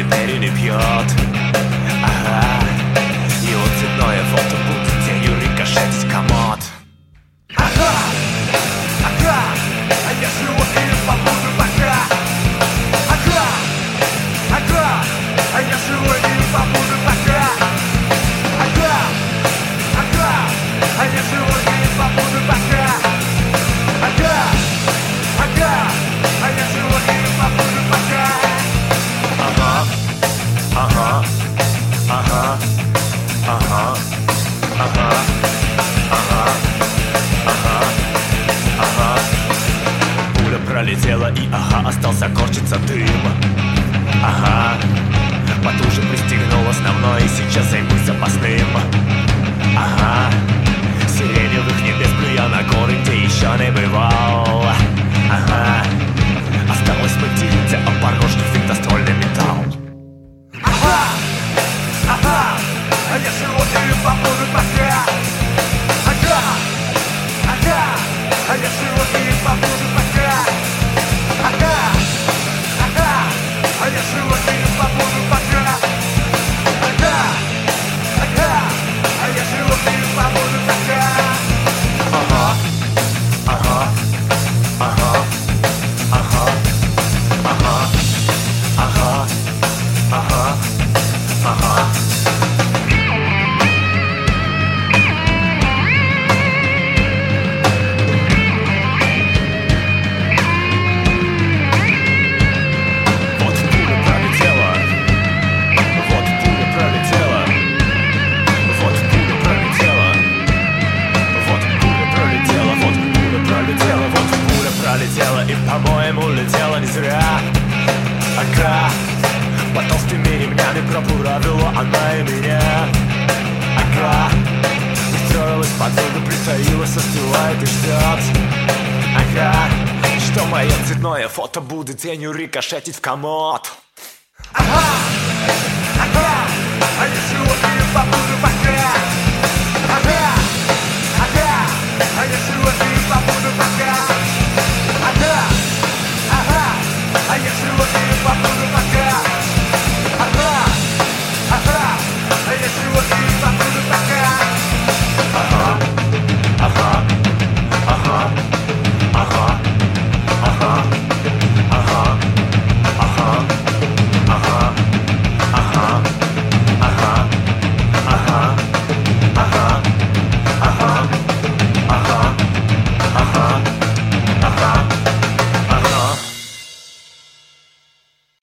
теперь и не пьет. Ага, его цветное фото будет тенью рикошетить в комод. Ага, ага, а я живу и побуду пока. Ага, ага, а я живу и побуду пока. Ага, ага, а я живу и побуду пока. Ага, ага, а я живу и побуду пока. Ага, ага, ага, ага, ага, ага, ага, ага. Пуля пролетела и ага, остался корчиться дым. Ага, потуже пристегнул основной и сейчас займусь запасным. Ага, сиреневых небес плюя на горы, где еще не бывал. Ага, осталось потеряться о порожний финтостольный металл. Ага, ага, а я живу и побуду пока. Ага, ага, а я живу и побуду пока. Ага, ага, а я живу и побуду пока. Ага, ага, а я живу и побуду пока. Ага, ага, ага, ага, ага, ага, ага, ага. Вот пуля пролетела, вот пуля пролетела, вот пуля пролетела, вот пуля пролетела, вот пуля пролетела, вот пуля пролетела и, по-моему, летела не зря. Ага, под толстыми ремнями проплавила она и меня. Ага, устроилась подруга, притаилась, остывает и ждет. Ага, что мое цветное фото будет тенью рикошетить в комод. Ага, ага, а я живу и побуду пока. Ага, ага, а я живу и побуду пока. Ага, ага, а я живу и побуду пока.